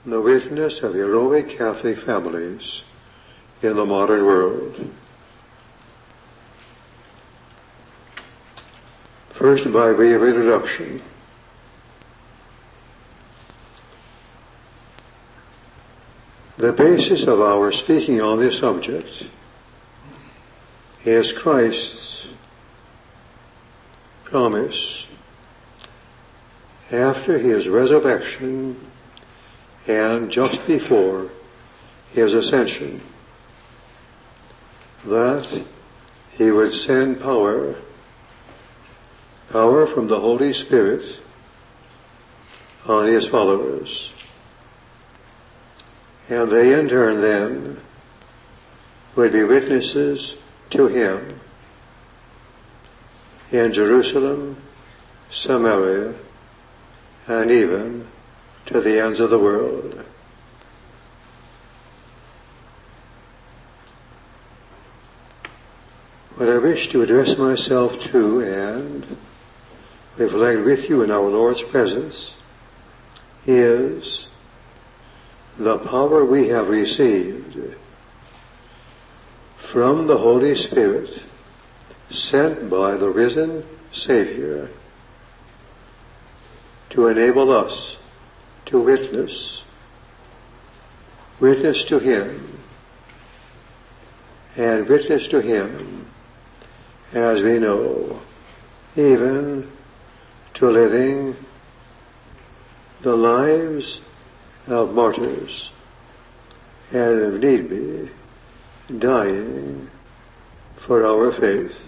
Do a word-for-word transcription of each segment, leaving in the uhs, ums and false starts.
the witness of heroic Catholic families in the modern world. First, by way of introduction, the basis of our speaking on this subject is Christ's promise after his resurrection and just before his ascension that he would send power, power from the Holy Spirit on his followers. And they in turn then would be witnesses to him in Jerusalem, Samaria, and even to the ends of the world. What I wish to address myself to and reflect with you in our Lord's presence is the power we have received from the Holy Spirit sent by the risen Savior to enable us to witness, witness to him, and witness to him as we know, even to living the lives of martyrs, and if need be, dying for our faith.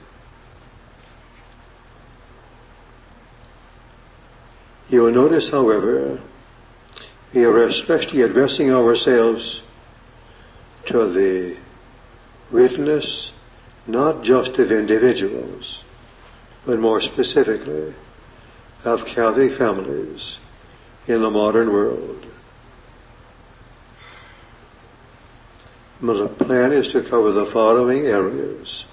You will notice, however, we are especially addressing ourselves to the witness not just of individuals, but more specifically of Catholic families in the modern world. The plan is to cover the following areas.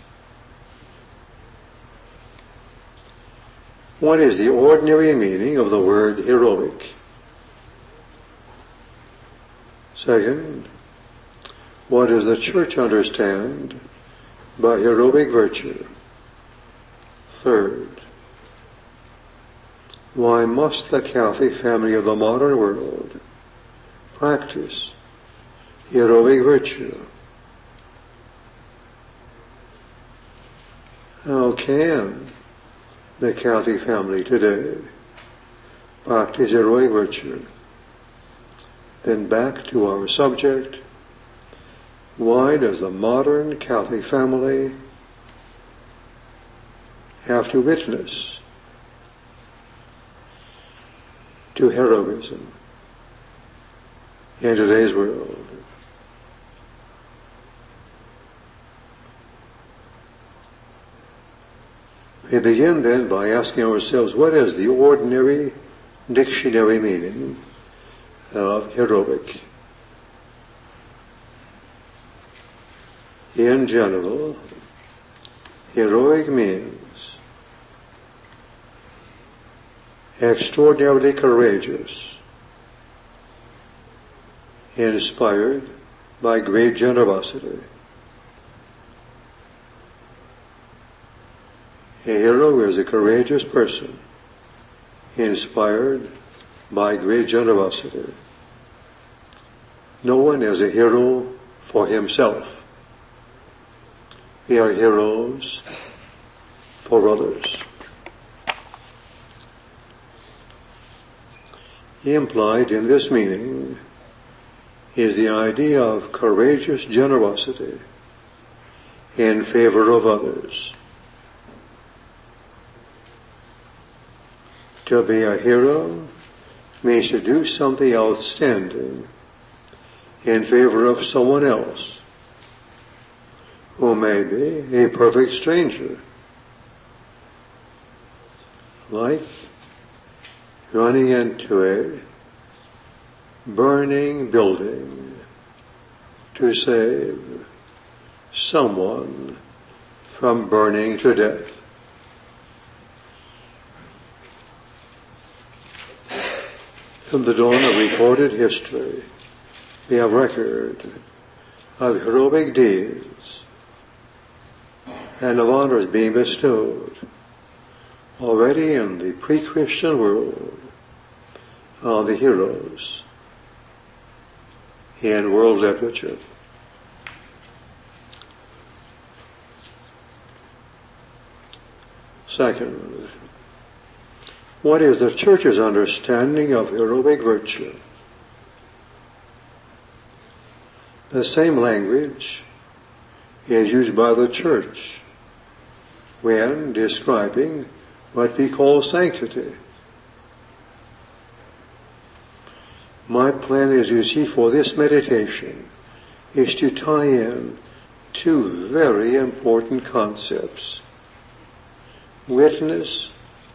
One is the ordinary meaning of the word heroic. Second, what does the Church understand by heroic virtue? Third, why must the Catholic family of the modern world practice heroic virtue? How can the Catholic family today practice heroic virtue? Then back to our subject. Why does the modern Catholic family have to witness to heroism in today's world? We begin then by asking ourselves, what is the ordinary dictionary meaning of heroic? In general, heroic means extraordinarily courageous, inspired by great generosity. A hero is a courageous person, inspired by great generosity. No one is a hero for himself. We are heroes for others. Implied in this meaning is the idea of courageous generosity in favor of others. To be a hero means to do something outstanding in favor of someone else, who may be a perfect stranger, like running into a burning building to save someone from burning to death. From the dawn of recorded history, we have record of heroic deeds and of honors being bestowed already in the pre-Christian world on the heroes in world literature. Second, what is the Church's understanding of heroic virtue? The same language is used by the Church when describing what we call sanctity. My plan, as you see, for this meditation is to tie in two very important concepts. Witness,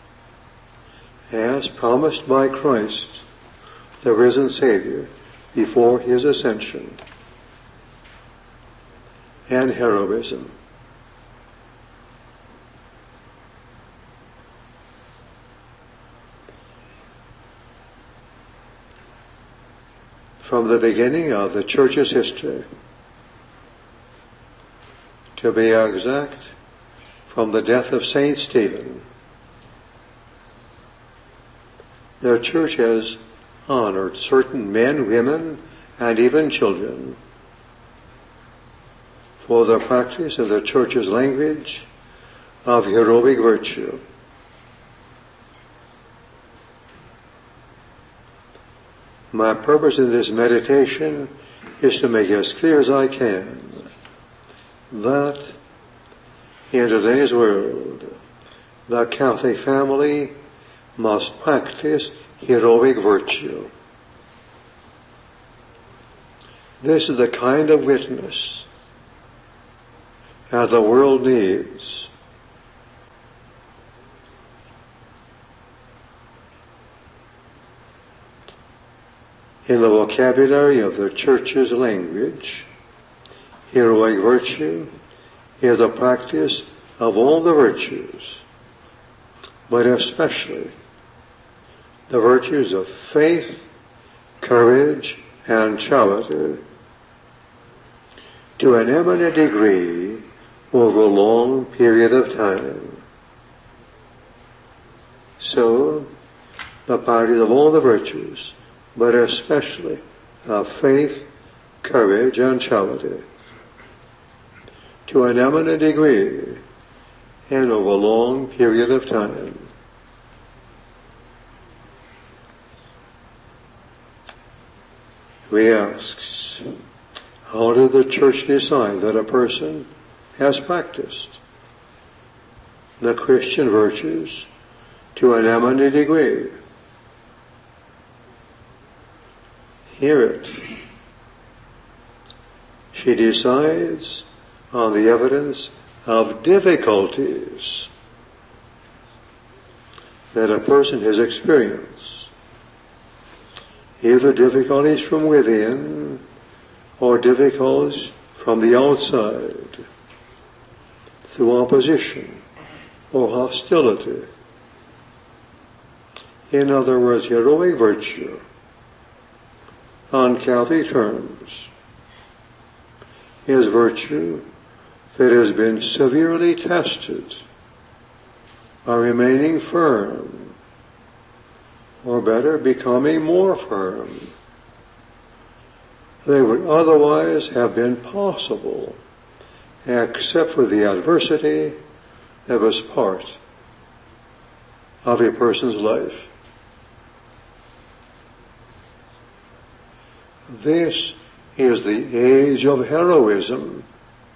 as promised by Christ, the risen Savior, before his ascension, and heroism. From the beginning of the Church's history, to be exact, from the death of Saint Stephen, the Church has honored certain men, women, and even children for the practice of the Church's language of heroic virtue. My purpose in this meditation is to make as clear as I can that in today's world, the Catholic family must practice heroic virtue. This is the kind of witness that the world needs. In the vocabulary of the Church's language, heroic virtue is the practice of all the virtues, but especially the virtues of faith, courage, and charity to an eminent degree over a long period of time. So, the practice of all the virtues, but especially of faith, courage, and charity to an eminent degree and over a long period of time. We ask, how did the Church decide that a person has practiced the Christian virtues to an eminent degree? Hear it. She decides on the evidence of difficulties that a person has experienced, either difficulties from within or difficulties from the outside, through opposition or hostility. In other words, heroic virtue, on Catholic terms, is virtue that has been severely tested by remaining firm, or better, becoming more firm. They would otherwise have been possible, except for the adversity that was part of a person's life. This is the age of heroism.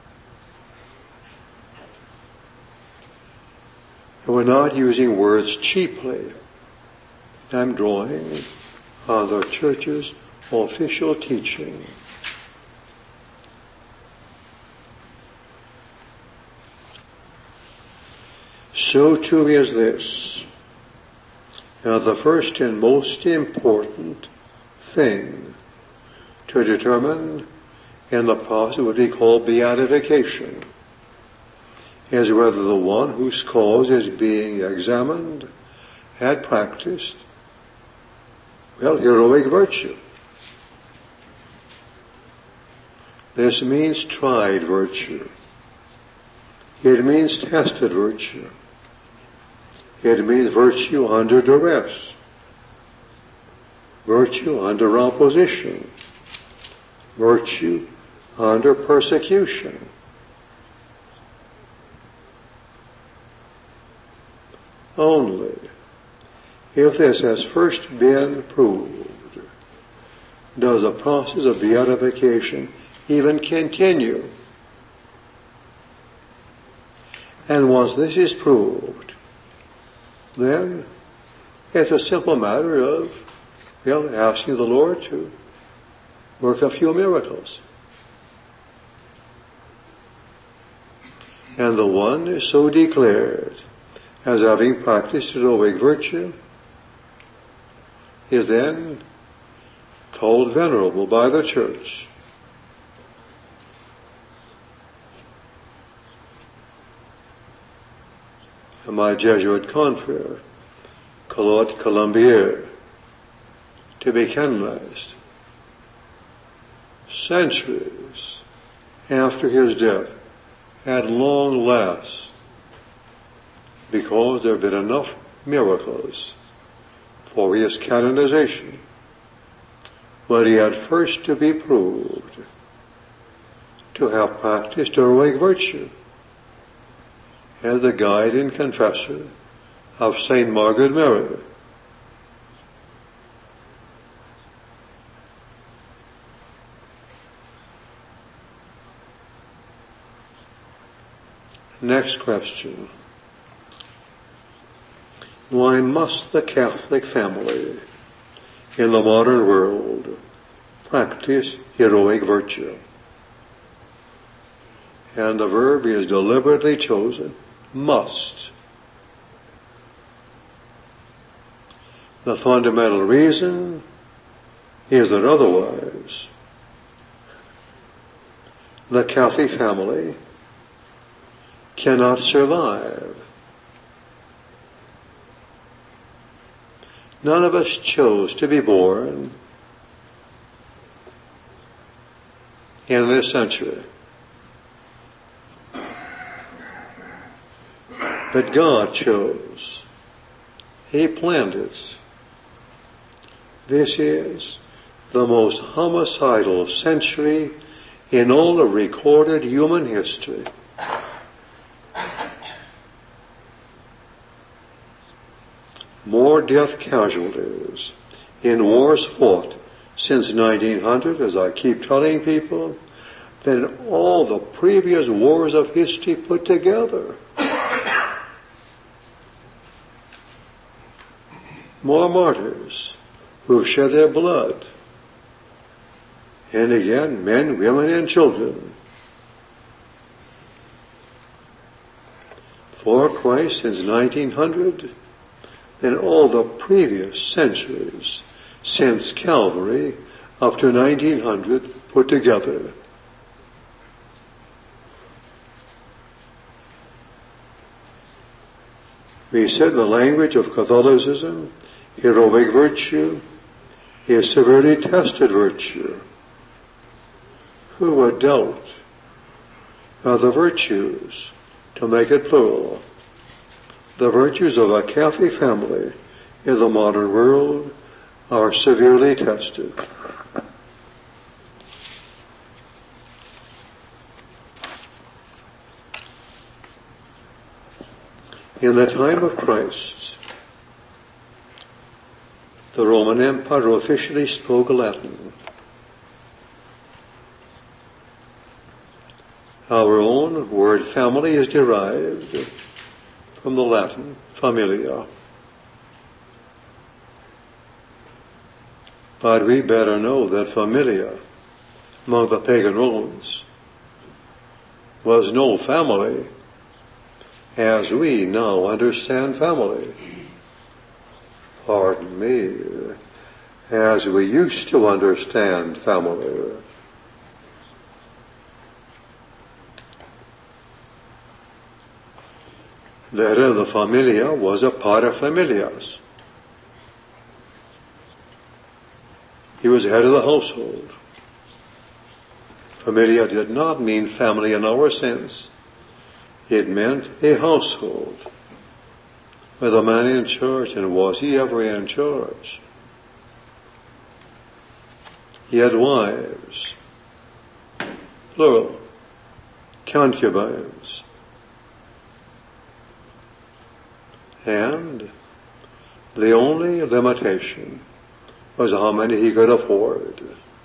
And we're not using words cheaply. I'm drawing on the Church's official teaching. So too is this. Now, the first and most important thing to determine in the process what we call beatification is whether the one whose cause is being examined had practiced Well, heroic virtue. This means tried virtue. It means tested virtue. It means virtue under duress. Virtue under opposition. Virtue under persecution. Only if this has first been proved does the process of beatification even continue. And once this is proved, then it's a simple matter of, well, asking the Lord to work a few miracles. And the one is so declared as having practiced heroic virtue is then called venerable by the Church. And my Jesuit confrere, Claude Colombier, to be canonized centuries after his death at long last, because there have been enough miracles for his canonization. But he had first to be proved to have practiced heroic virtue as the guide and confessor of Saint Margaret Mary. Next question. Why must the Catholic family in the modern world practice heroic virtue? And the verb is deliberately chosen, must. The fundamental reason is that otherwise the Catholic family cannot survive. None of us chose to be born in this century. But God chose. He planned it. This is the most homicidal century in all of recorded human history. More death casualties in wars fought since nineteen hundred, as I keep telling people, than all the previous wars of history put together. More martyrs who've shed their blood. And again, men, women, and children. For Christ since nineteen hundred, than all the previous centuries since Calvary up to nineteen hundred put together. We said the language of Catholicism, heroic virtue, is severely tested virtue. Who would doubt of the virtues, to make it plural, the virtues of a Catholic family in the modern world are severely tested. In the time of Christ, the Roman Empire officially spoke Latin. Our own word family is derived from the Latin familia. But we better know that familia among the pagan Romans was no family as we now understand family. Pardon me, as we used to understand family. The head of the familia was a pater familias. He was head of the household. Familia did not mean family in our sense. It meant a household with a man in charge, and was he ever in charge? He had wives, plural, concubines, and the only limitation was how many he could afford.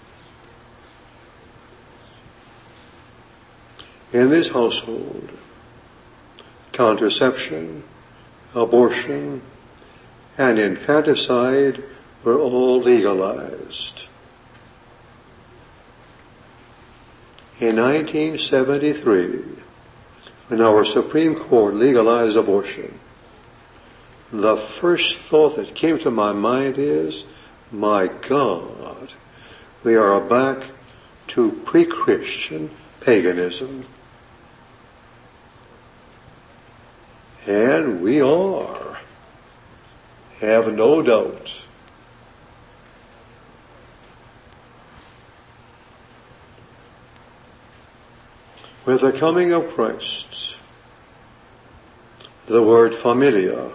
In this household, contraception, abortion, and infanticide were all legalized. In nineteen seventy-three, when our Supreme Court legalized abortion, the first thought that came to my mind is, my God, we are back to pre-Christian paganism. And we are, have no doubt. With the coming of Christ, the word familia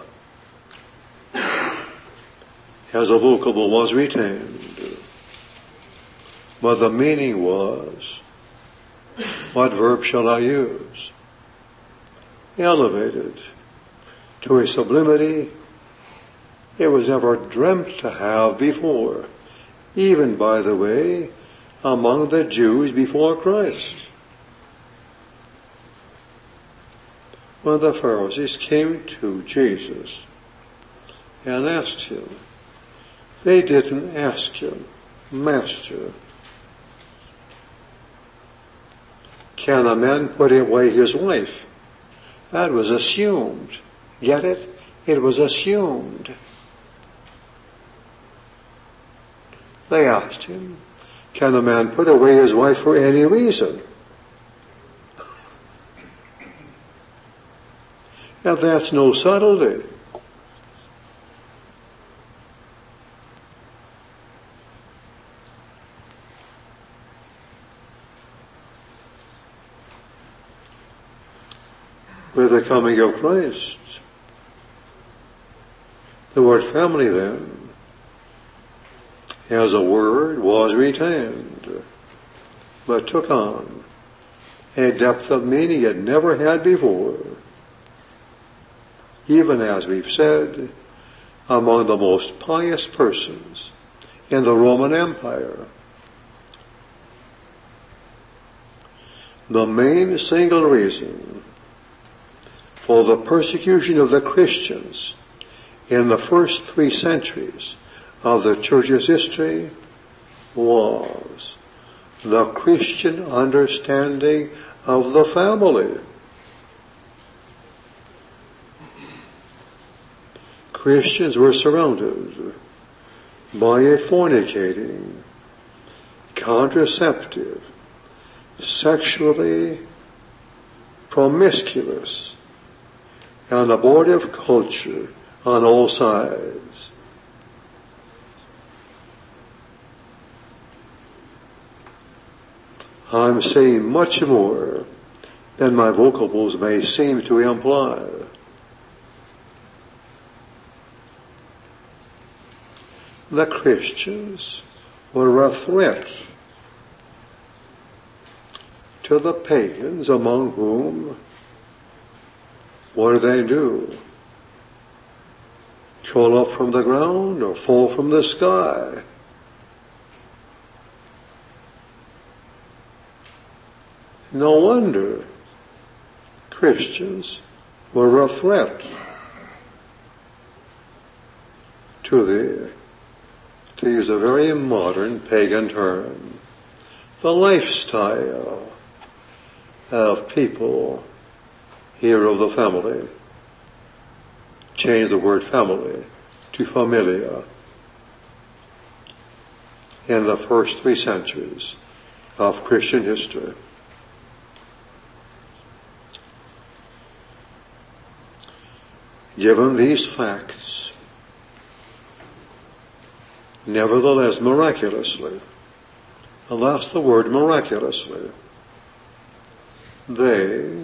as a vocable was retained, but the meaning was, what verb shall I use? Elevated to a sublimity it was never dreamt to have before, even, by the way, among the Jews before Christ. When the Pharisees came to Jesus and asked him, they didn't ask him, Master, can a man put away his wife? That was assumed. Get it? It was assumed. They asked him, can a man put away his wife for any reason? And that's no subtlety. With the coming of Christ, the word family then, as a word, was retained, but took on a depth of meaning it never had before. Even as we've said, among the most pious persons in the Roman Empire. The main single reason for the persecution of the Christians in the first three centuries of the Church's history was the Christian understanding of the family. Christians were surrounded by a fornicating, contraceptive, sexually promiscuous, and abortive culture on all sides. I'm saying much more than my vocables may seem to imply. The Christians were a threat to the pagans, among whom, what do they do? Crawl up from the ground or fall from the sky? No wonder Christians were a threat to the, to use a very modern pagan term, the lifestyle of people here of the family. Change the word family to familia in the first three centuries of Christian history. Given these facts, nevertheless miraculously, and that's the word miraculously, they,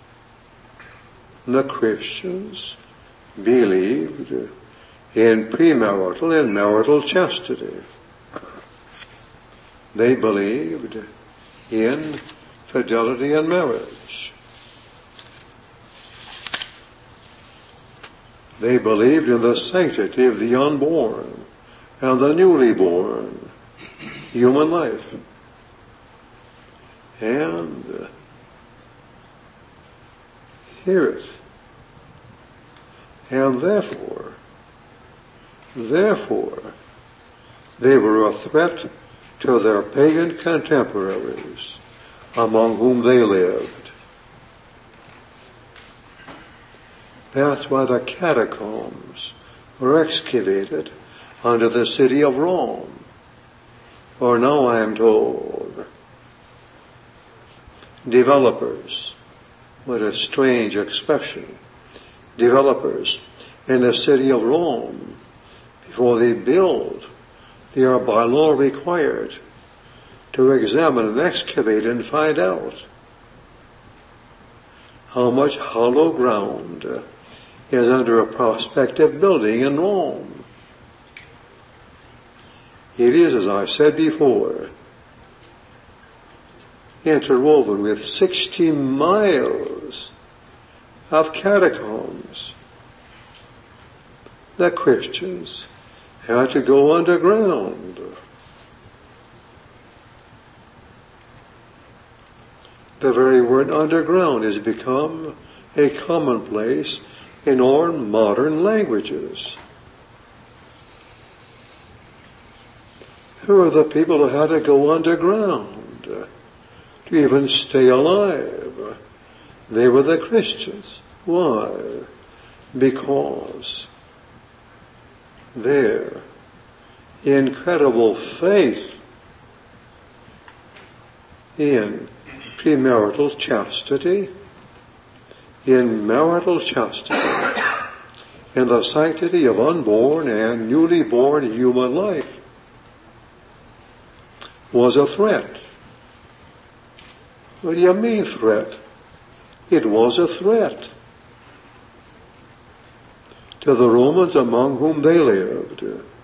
the Christians, believed in premarital and marital chastity. They believed in fidelity in marriage. They believed in the sanctity of the unborn and the newly born human life. And hear it. And therefore, therefore, they were a threat to their pagan contemporaries among whom they lived. That's why the catacombs were excavated under the city of Rome. Or now I am told, developers, what a strange expression, developers in the city of Rome, before they build, they are by law required to examine and excavate and find out how much hollow ground is under a prospective building in Rome. It is, as I said before, interwoven with sixty miles of catacombs. The Christians had to go underground. The very word underground has become a commonplace in all modern languages. Who are the people who had to go underground to even stay alive? They were the Christians. Why? Because their incredible faith in premarital chastity, in marital chastity, in the sanctity of unborn and newly born human life, was a threat. What do you mean threat? It was a threat to the Romans among whom they lived,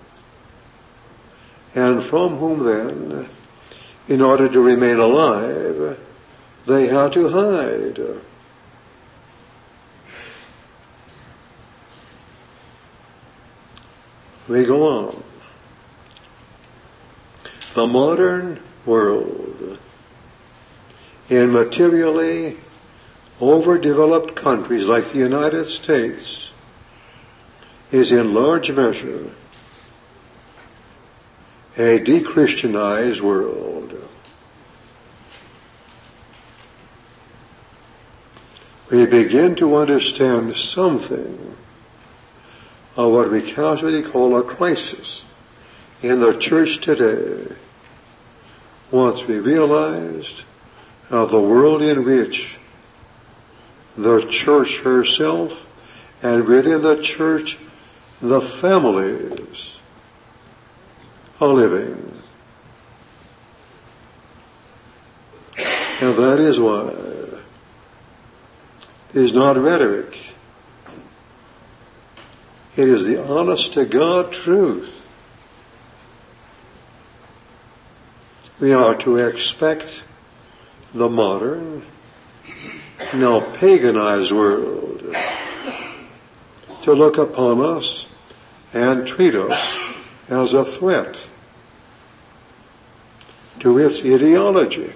and from whom then, in order to remain alive, they had to hide. We go on. The modern world, in materially overdeveloped countries like the United States, is in large measure a de-Christianized world. We begin to understand something of what we casually call a crisis in the church today, once we realized how the world in which the church herself, and within the church the families, are living. And that is why it is not rhetoric. It is the honest to God truth. We are to expect the modern, now paganized world to look upon us and treat us as a threat to its ideology.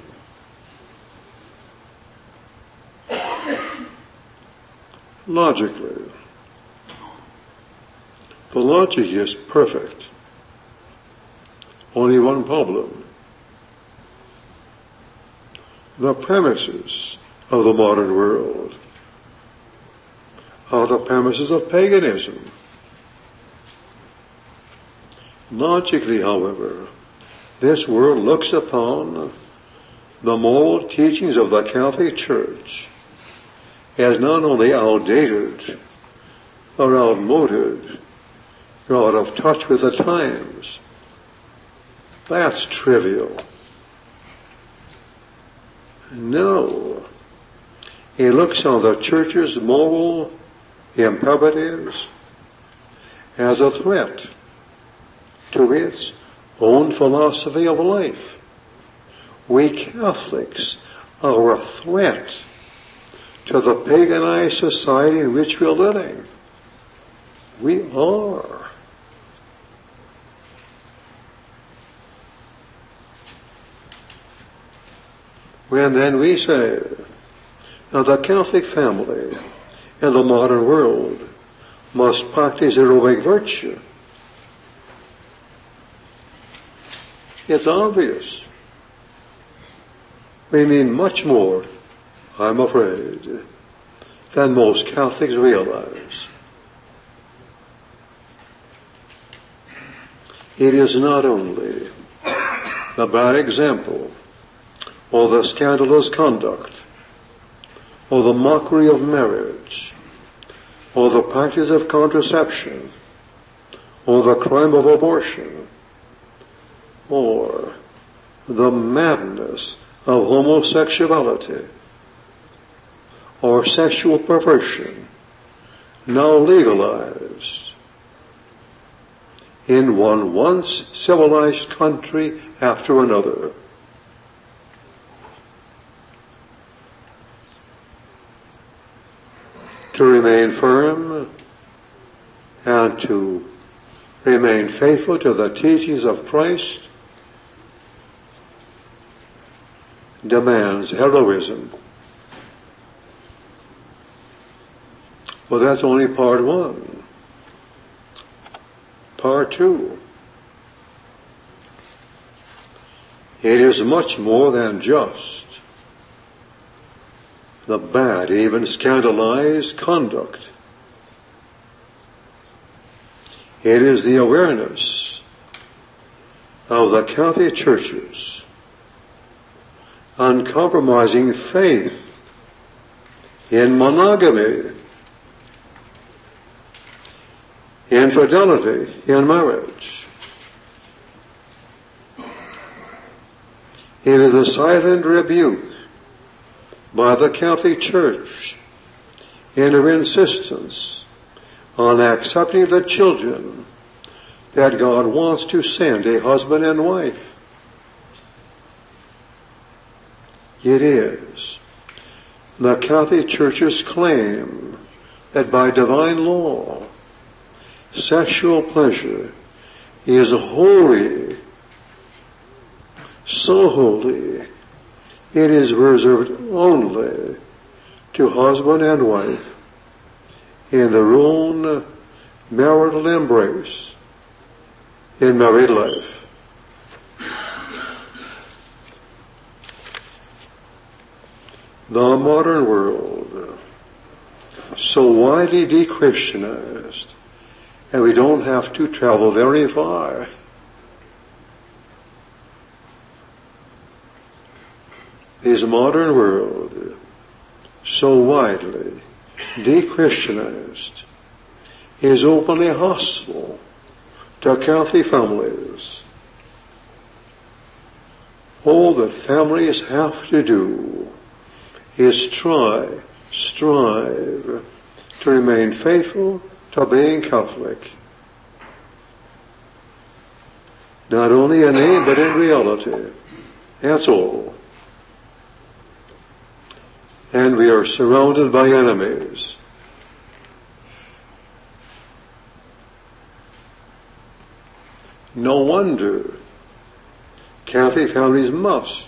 Logically, the logic is perfect. Only one problem. The premises of the modern world are the premises of paganism. Logically, however, this world looks upon the moral teachings of the Catholic Church as not only outdated or outmoded or out of touch with the times, That's trivial. No. He looks on the church's moral imperatives as a threat to its own philosophy of life. We Catholics are a threat to the paganized society in which we're living. We are. When then we say, now the Catholic family in the modern world must practice heroic virtue, it's obvious. We mean much more, I'm afraid, than most Catholics realize. It is not only the bad example, or the scandalous conduct, or the mockery of marriage, or the practice of contraception, or the crime of abortion, or the madness of homosexuality, or sexual perversion, now legalized in one once civilized country after another. To remain firm and to remain faithful to the teachings of Christ demands heroism. Well, that's only part one. Part two. It is much more than just the bad, even scandalized conduct. It is the awareness of the Catholic Church's uncompromising faith in monogamy, infidelity in marriage. It is a silent rebuke by the Catholic Church in her insistence on accepting the children that God wants to send a husband and wife. It is the Catholic Church's claim that by divine law, sexual pleasure is holy, so holy, it is reserved only to husband and wife in their own marital embrace in married life. The modern world, so widely de-Christianized, and we don't have to travel very far. This modern world, so widely de-Christianized, is openly hostile to Catholic families. All that families have to do is try, strive to remain faithful to being Catholic. Not only in name, but in reality. That's all. And we are surrounded by enemies. No wonder Catholic families must,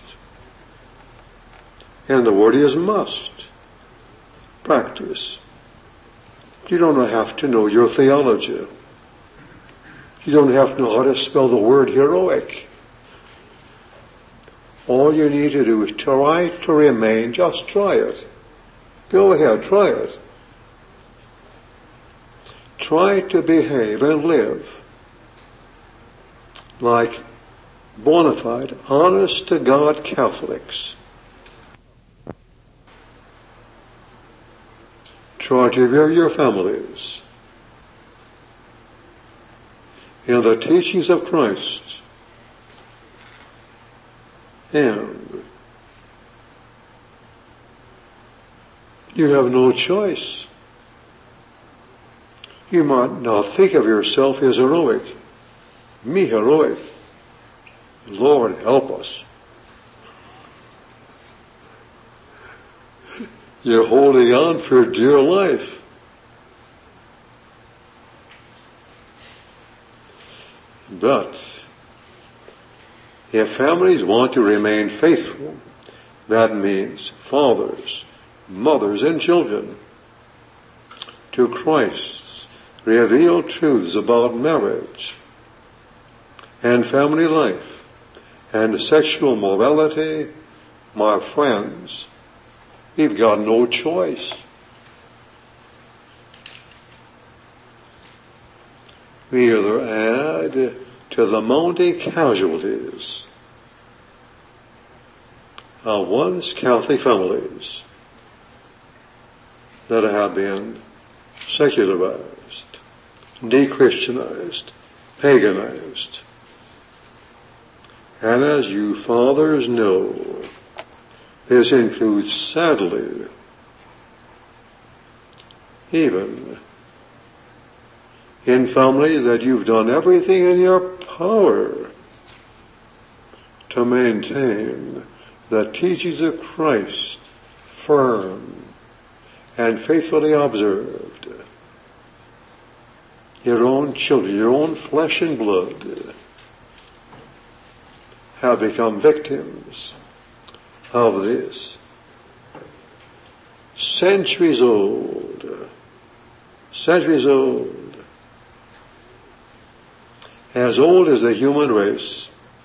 and the word is must, practice. You don't have to know your theology. You don't have to know how to spell the word heroic. All you need to do is try to remain, just try it. Go ahead, try it. Try to behave and live like bona fide, honest to God Catholics. Try to rear your families in the teachings of Christ And you have no choice. You might not think of yourself as heroic. Me heroic. Lord help us. You're holding on for dear life. But if families want to remain faithful, that means fathers, mothers, and children to Christ's revealed truths about marriage and family life and sexual morality, my friends, we've got no choice. We either add to the mounting casualties of once Catholic families that have been secularized, de-Christianized, paganized. And as you fathers know, this includes, sadly, even in families that you've done everything in your power to maintain the teachings of Christ firm and faithfully observed. Your own children, your own flesh and blood have become victims of this centuries old, centuries old, as old as the human race,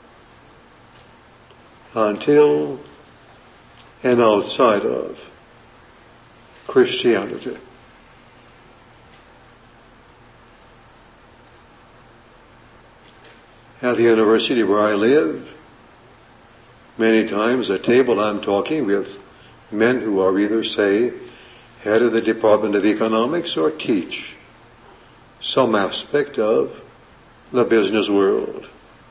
until and outside of Christianity. At the university where I live, many times at table I'm talking with men who are either, say, head of the Department of Economics or teach some aspect of the business world.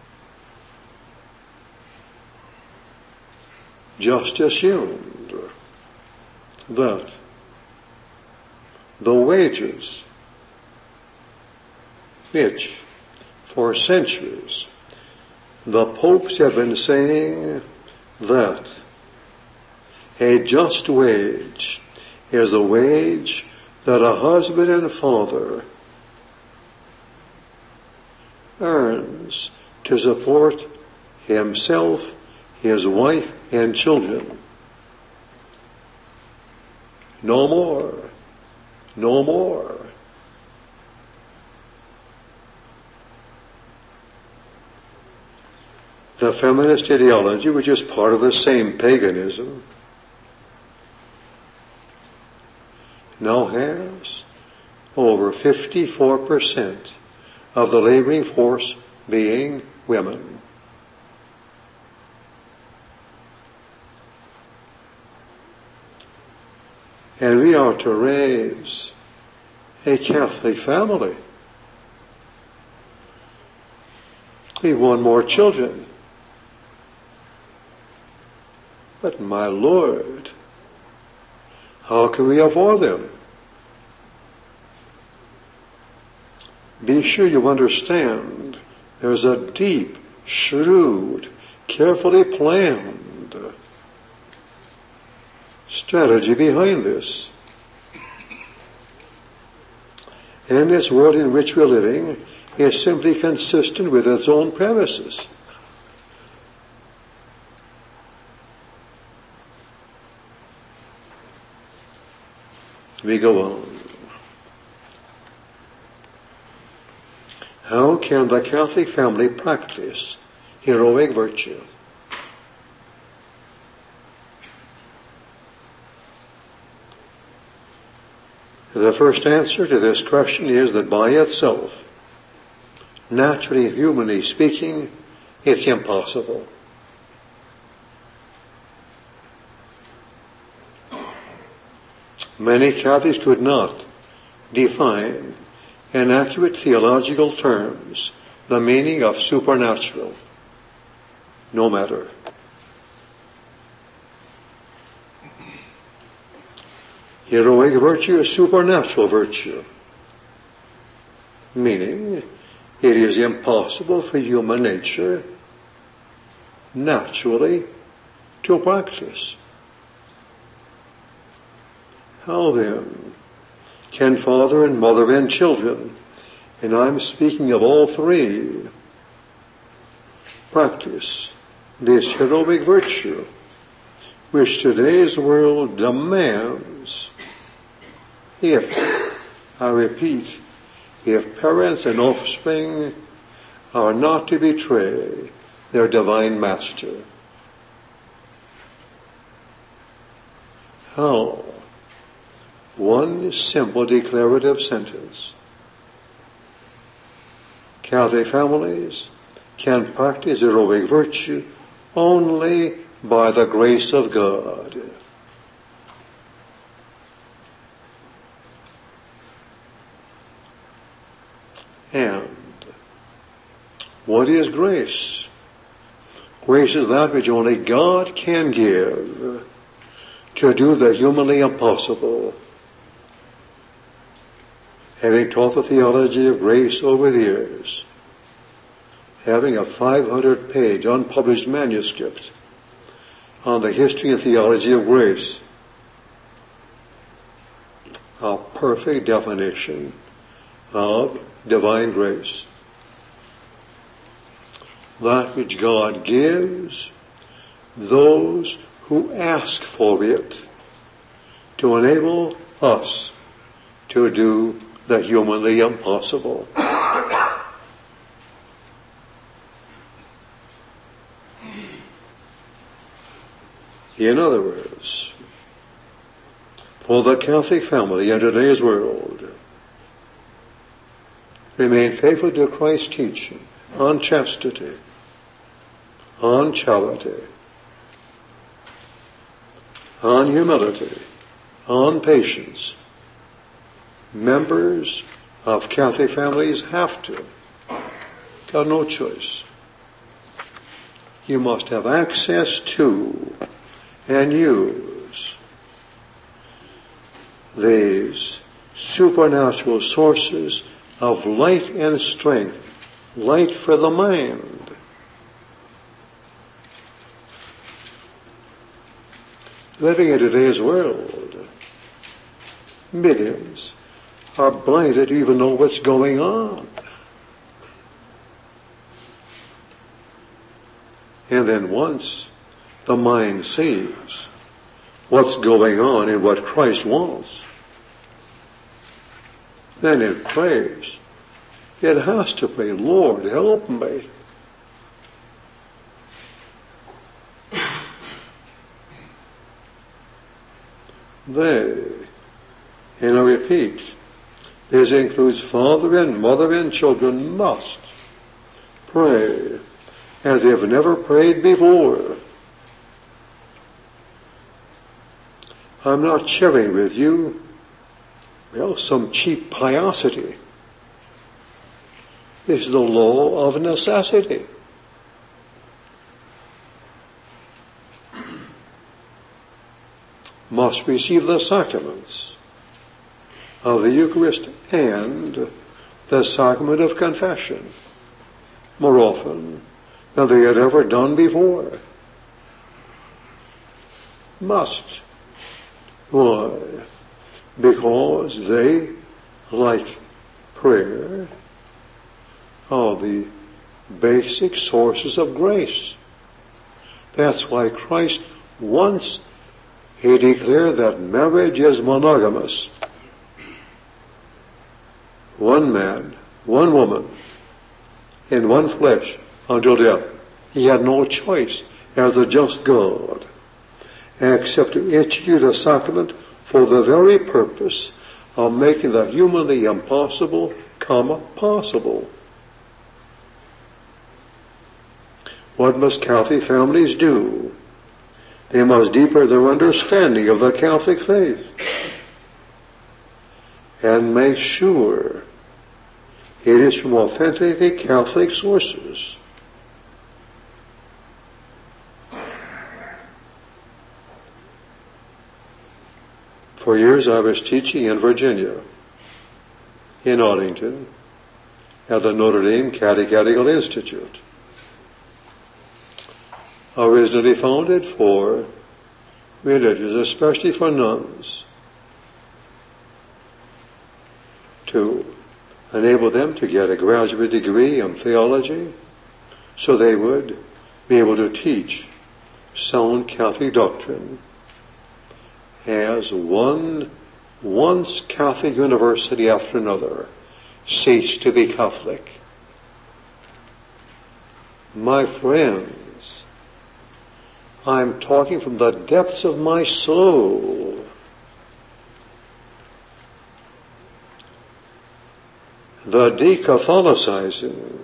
Just assumed that the wages which for centuries the popes have been saying that a just wage is the wage that a husband and father earns to support himself, his wife, and children. No more. No more. The feminist ideology, which is part of the same paganism, now has over fifty-four percent of the laboring force being women. And we are to raise a Catholic family. We want more children. But my Lord, how can we afford them? Be sure you understand there's a deep, shrewd, carefully planned strategy behind this. And this world in which we're living is simply consistent with its own premises. We go on. How can the Catholic family practice heroic virtue? The first answer to this question is that by itself, naturally, humanly speaking, it's impossible. Many Catholics could not define in accurate theological terms the meaning of supernatural. No matter. Heroic virtue is supernatural virtue, meaning it is impossible for human nature naturally to practice. How then can father and mother and children, and I'm speaking of all three, practice this heroic virtue which today's world demands if, I repeat, if parents and offspring are not to betray their divine master? How? One simple declarative sentence. Catholic families can practice heroic virtue only by the grace of God. And what is grace? Grace is that which only God can give to do the humanly impossible. Having taught the theology of grace over the years, having a five hundred page unpublished manuscript on the history and theology of grace, a perfect definition of divine grace. That which God gives those who ask for it to enable us to do the humanly impossible. In other words, for the Catholic family in today's world, remain faithful to Christ's teaching on chastity, on charity, on humility, on patience. Members of Catholic families have to. Got no choice. You must have access to and use these supernatural sources of light and strength, light for the mind. Living in today's world, millions are blinded to even know what's going on. And then once the mind sees what's going on and what Christ wants, then it prays. It has to pray, Lord, help me. They, and I repeat, this includes father and mother and children, must pray as they've never prayed before. I'm not sharing with you, well, some cheap piosity. This is the law of necessity. Must receive the sacraments of the Eucharist and the sacrament of confession more often than they had ever done before. Must. Why? Because they, like prayer, are the basic sources of grace. That's why Christ once he declared that marriage is monogamous. One man, one woman, in one flesh until death. He had no choice as a just God except to institute a sacrament for the very purpose of making the humanly impossible come possible. What must Catholic families do? They must deepen their understanding of the Catholic faith and make sure it is from authentically Catholic sources. For years I was teaching in Virginia, in Arlington, at the Notre Dame Catechetical Institute, originally founded for religious, especially for nuns, to enable them to get a graduate degree in theology so they would be able to teach sound Catholic doctrine as one once Catholic university after another ceased to be Catholic. My friends, I'm talking from the depths of my soul. The decatholicizing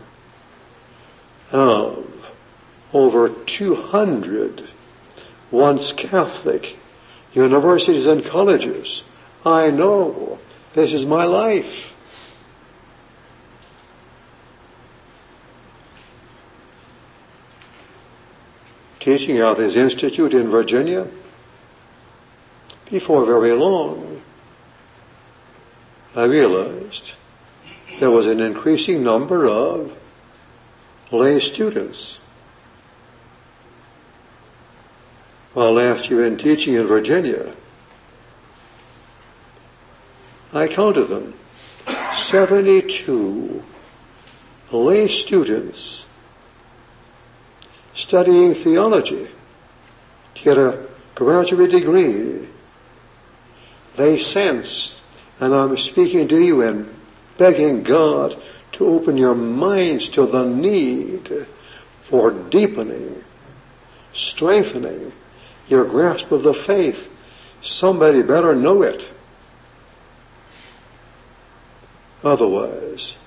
of over two hundred once Catholic universities and colleges. I know this is my life. Teaching at this institute in Virginia, before very long, I realized there was an increasing number of lay students. While last year in teaching in Virginia, I counted them, seventy-two lay students studying theology to get a graduate degree. They sensed, and I'm speaking to you and begging God to open your minds to the need for deepening, strengthening your grasp of the faith. Somebody better know it. Otherwise,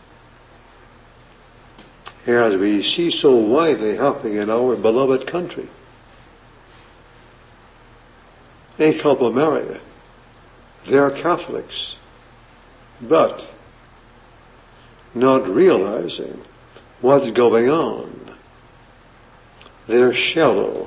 as we see so widely happening in our beloved country, a couple marry, they're Catholics, but not realizing what's going on. They're shallow.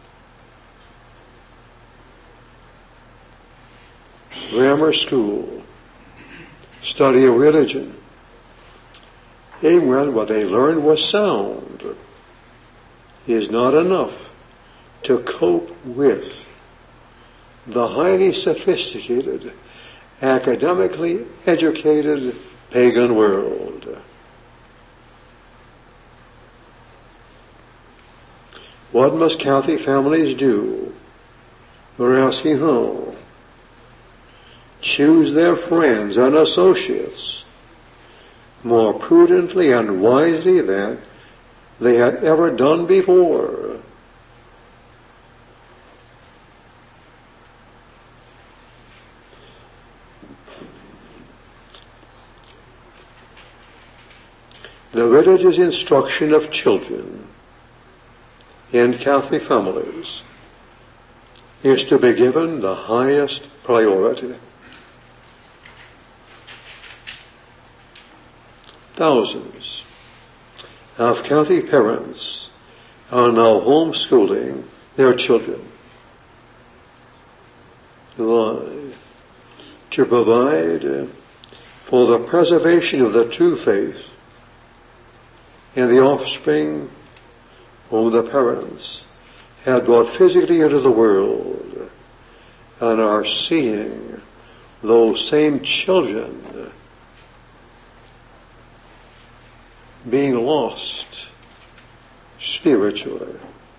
Grammar school, study of religion, even when what they learned was sound, is not enough to cope with the highly sophisticated, academically educated pagan world. What must Catholic families do? We're asking how. Choose their friends and associates more prudently and wisely than they had ever done before. The religious instruction of children in Catholic families is to be given the highest priority. Thousands of Catholic parents are now homeschooling their children. Why? To provide for the preservation of the true faith in the offspring whom the parents had brought physically into the world and are seeing those same children being lost spiritually.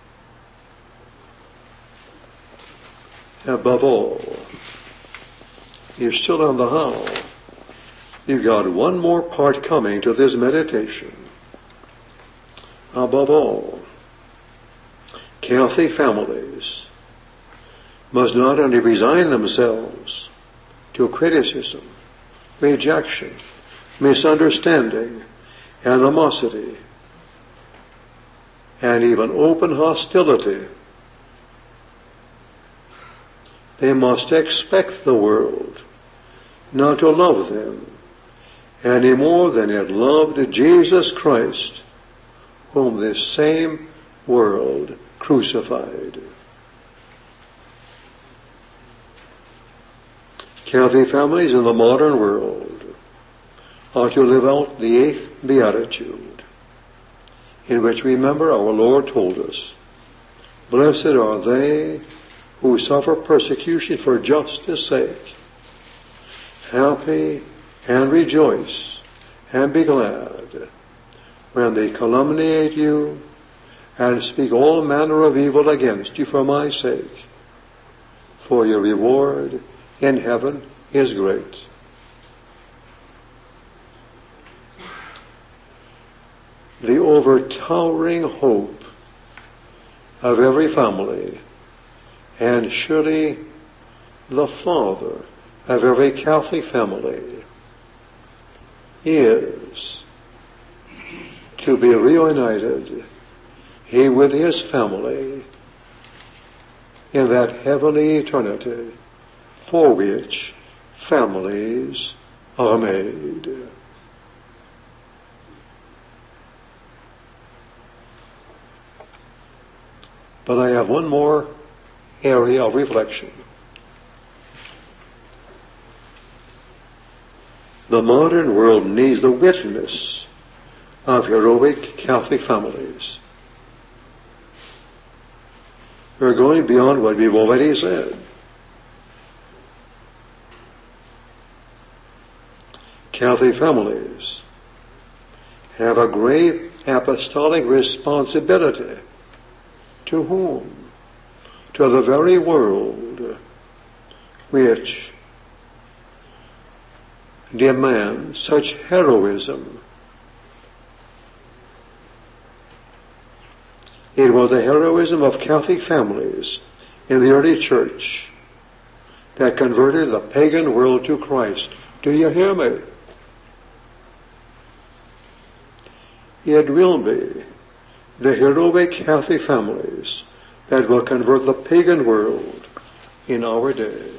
Above all, you're still on the how. You've got one more part coming to this meditation. Above all, Catholic families must not only resign themselves to criticism, rejection, misunderstanding, animosity, and even open hostility. They must expect the world not to love them any more than it loved Jesus Christ, whom this same world crucified. Catholic families in the modern world are to live out the eighth beatitude, in which, remember, our Lord told us, "Blessed are they who suffer persecution for justice' sake. Happy and rejoice and be glad when they calumniate you and speak all manner of evil against you for my sake, for your reward in heaven is great." The overtowering hope of every family, and surely the father of every Catholic family, is to be reunited, he with his family, in that heavenly eternity for which families are made. But I have one more area of reflection. The modern world needs the witness of heroic Catholic families. We're going beyond what we've already said. Catholic families have a grave apostolic responsibility. To whom? To the very world which demands such heroism. It was the heroism of Catholic families in the early church that converted the pagan world to Christ. Do you hear me? It will be the heroic Catholic families that will convert the pagan world in our day.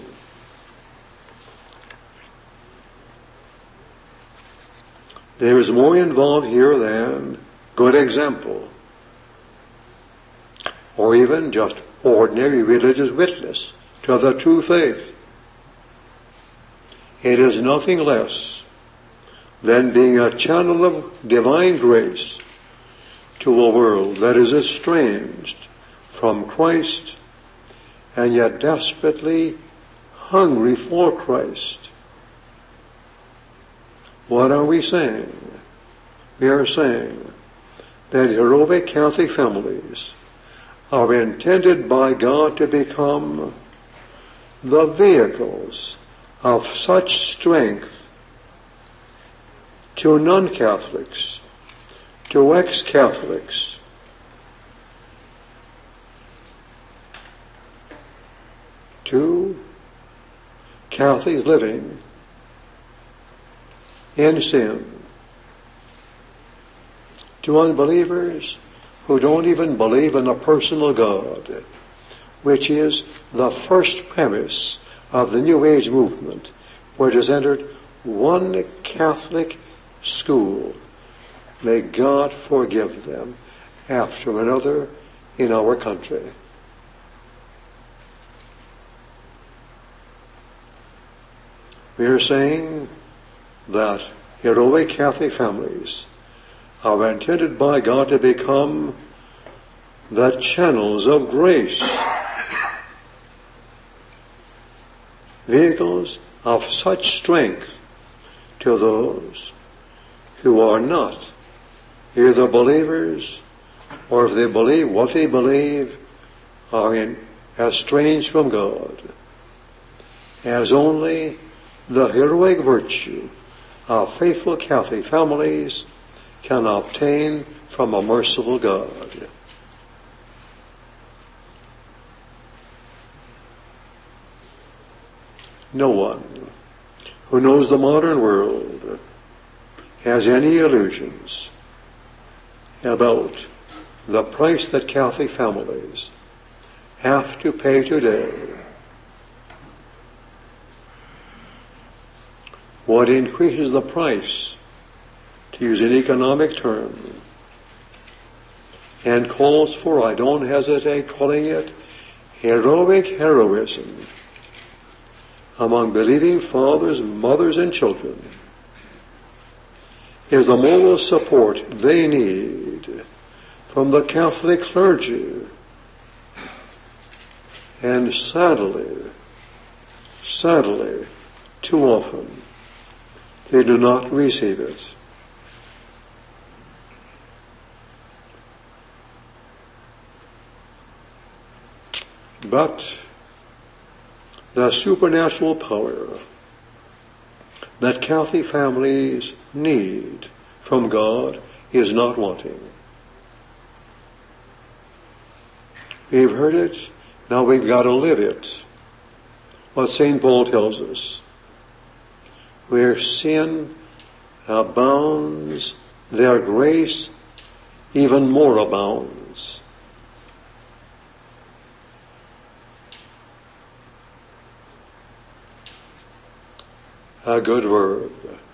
There is more involved here than good example, or even just ordinary religious witness to the true faith. It is nothing less than being a channel of divine grace to a world that is estranged from Christ and yet desperately hungry for Christ. What are we saying? We are saying that heroic Catholic families are intended by God to become the vehicles of such strength to non-Catholics, to ex-Catholics, to Catholics living in sin, to unbelievers who don't even believe in a personal God, which is the first premise of the New Age movement, which has entered one Catholic school. May God forgive them after another in our country. We are saying that heroic Catholic families are intended by God to become the channels of grace, vehicles of such strength to those who are not either believers, or if they believe what they believe, are in, estranged from God, as only the heroic virtue of faithful Catholic families can obtain from a merciful God. No one who knows the modern world has any illusions about the price that Catholic families have to pay today. What increases the price, to use an economic term, and calls for, I don't hesitate calling it, heroic heroism among believing fathers, mothers, and children is the moral support they need from the Catholic clergy. And sadly, sadly, too often, they do not receive it. But the supernatural power that Catholic families need from God is not wanting. We've heard it, now we've got to live it. What Saint Paul tells us. Where sin abounds, their grace even more abounds. A good verb.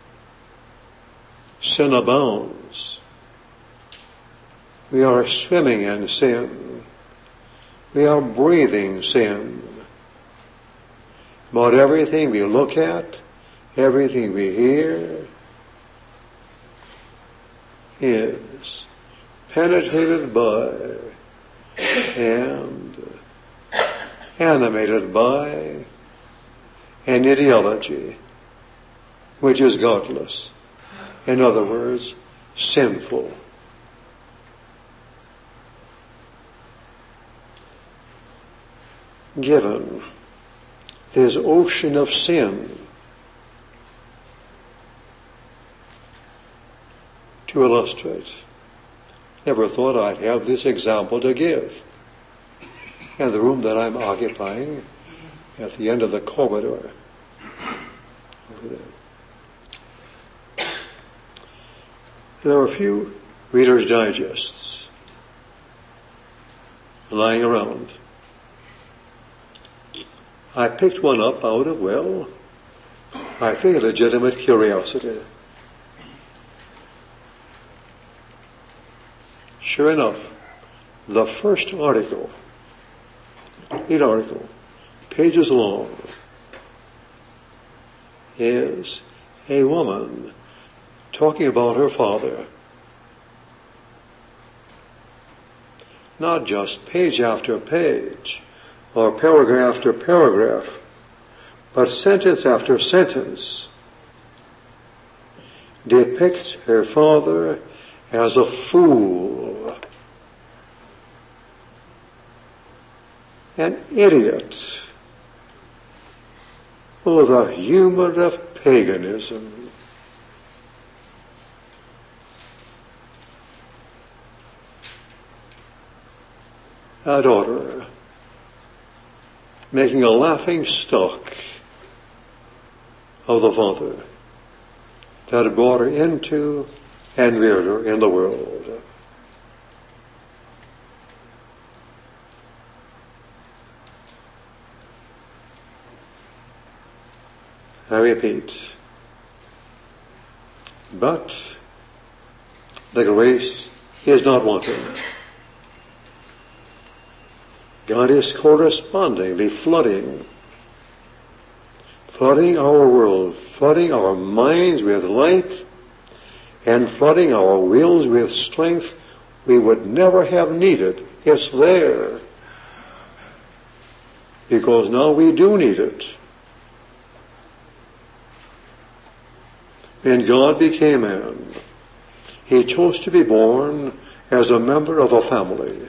Sin abounds. We are swimming in sin. We are breathing sin. But everything we look at, everything we hear, is penetrated by and animated by an ideology which is godless. In other words, sinful. Given this ocean of sin to illustrate, never thought I'd have this example to give. In the room that I'm occupying at the end of the corridor. Over there. There are a few Reader's Digests lying around. I picked one up out of, well, I think legitimate curiosity. Sure enough, the first article, neat article, pages long, is a woman talking about her father. Not just page after page, or paragraph after paragraph, but sentence after sentence, depicts her father as a fool, an idiot, or the humor of paganism. A daughter making a laughing stock of the father that brought her into and reared her in the world. I repeat, but the grace is not wanting. God is correspondingly flooding, flooding our world, flooding our minds with light, and flooding our wills with strength we would never have needed. It's there. Because now we do need it. When God became man, He chose to be born as a member of a family.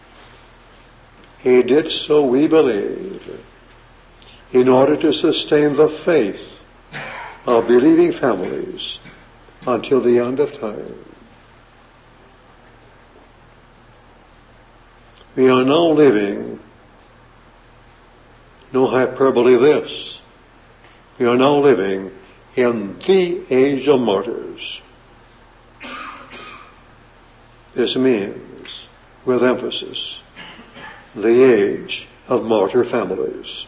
He did so, we believe, in order to sustain the faith of believing families until the end of time. We are now living, no hyperbole this, we are now living in the age of martyrs. This means, with emphasis, the age of martyr families.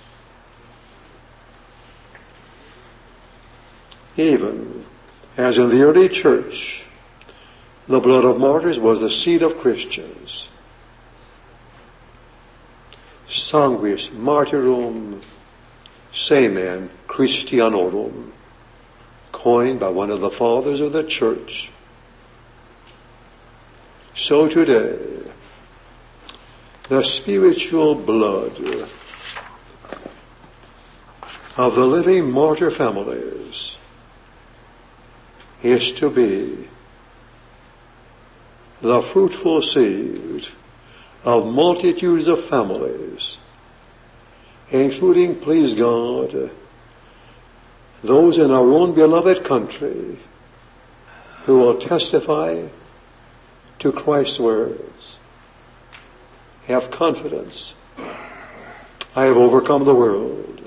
Even as in the early church, the blood of martyrs was the seed of Christians. Sanguis martyrum Semen Christianorum, coined by one of the fathers of the church. So today, the spiritual blood of the living martyr families is to be the fruitful seed of multitudes of families, including, please God, those in our own beloved country who will testify to Christ's words. Have confidence. I have overcome the world.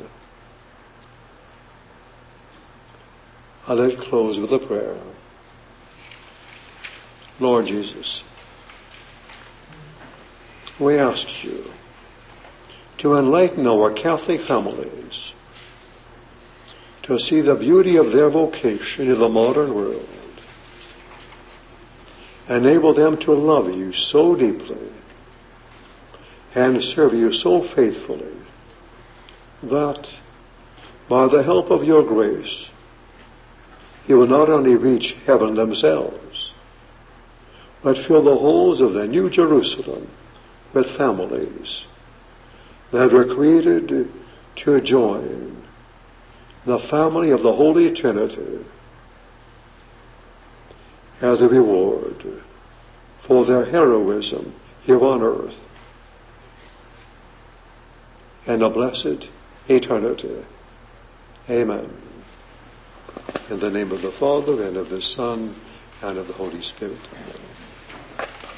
I'll let it close with a prayer. Lord Jesus, we ask you to enlighten our Catholic families to see the beauty of their vocation in the modern world. Enable them to love you so deeply and serve you so faithfully that by the help of your grace you will not only reach heaven themselves, but fill the halls of the New Jerusalem with families that were created to join the family of the Holy Trinity as a reward for their heroism here on earth and a blessed eternity. Amen. In the name of the Father, and of the Son, and of the Holy Spirit. Amen.